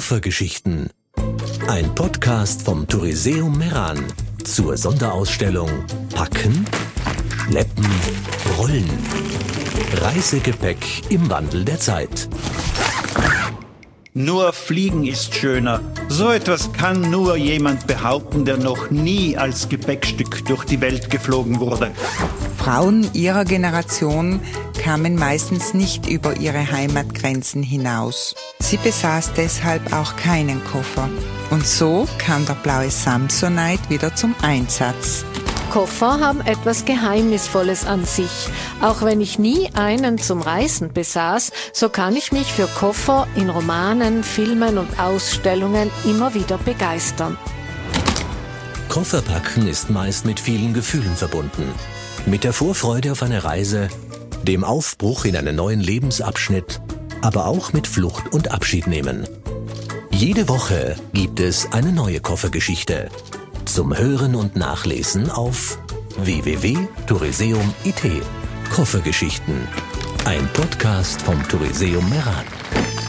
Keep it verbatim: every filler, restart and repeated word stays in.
Koffergeschichten. Ein Podcast vom Touriseum Meran zur Sonderausstellung Packen, Schleppen, Rollen. Reisegepäck im Wandel der Zeit. Nur Fliegen ist schöner. So etwas kann nur jemand behaupten, der noch nie als Gepäckstück durch die Welt geflogen wurde. Frauen ihrer Generation kamen meistens nicht über ihre Heimatgrenzen hinaus. Sie besaß deshalb auch keinen Koffer. Und so kam der blaue Samsonite wieder zum Einsatz. Koffer haben etwas Geheimnisvolles an sich. Auch wenn ich nie einen zum Reisen besaß, so kann ich mich für Koffer in Romanen, Filmen und Ausstellungen immer wieder begeistern. Kofferpacken ist meist mit vielen Gefühlen verbunden. Mit der Vorfreude auf eine Reise, dem Aufbruch in einen neuen Lebensabschnitt, aber auch mit Flucht und Abschied nehmen. Jede Woche gibt es eine neue Koffergeschichte. Zum Hören und Nachlesen auf w w w punkt touriseum punkt i t. Koffergeschichten. Ein Podcast vom Touriseum Meran.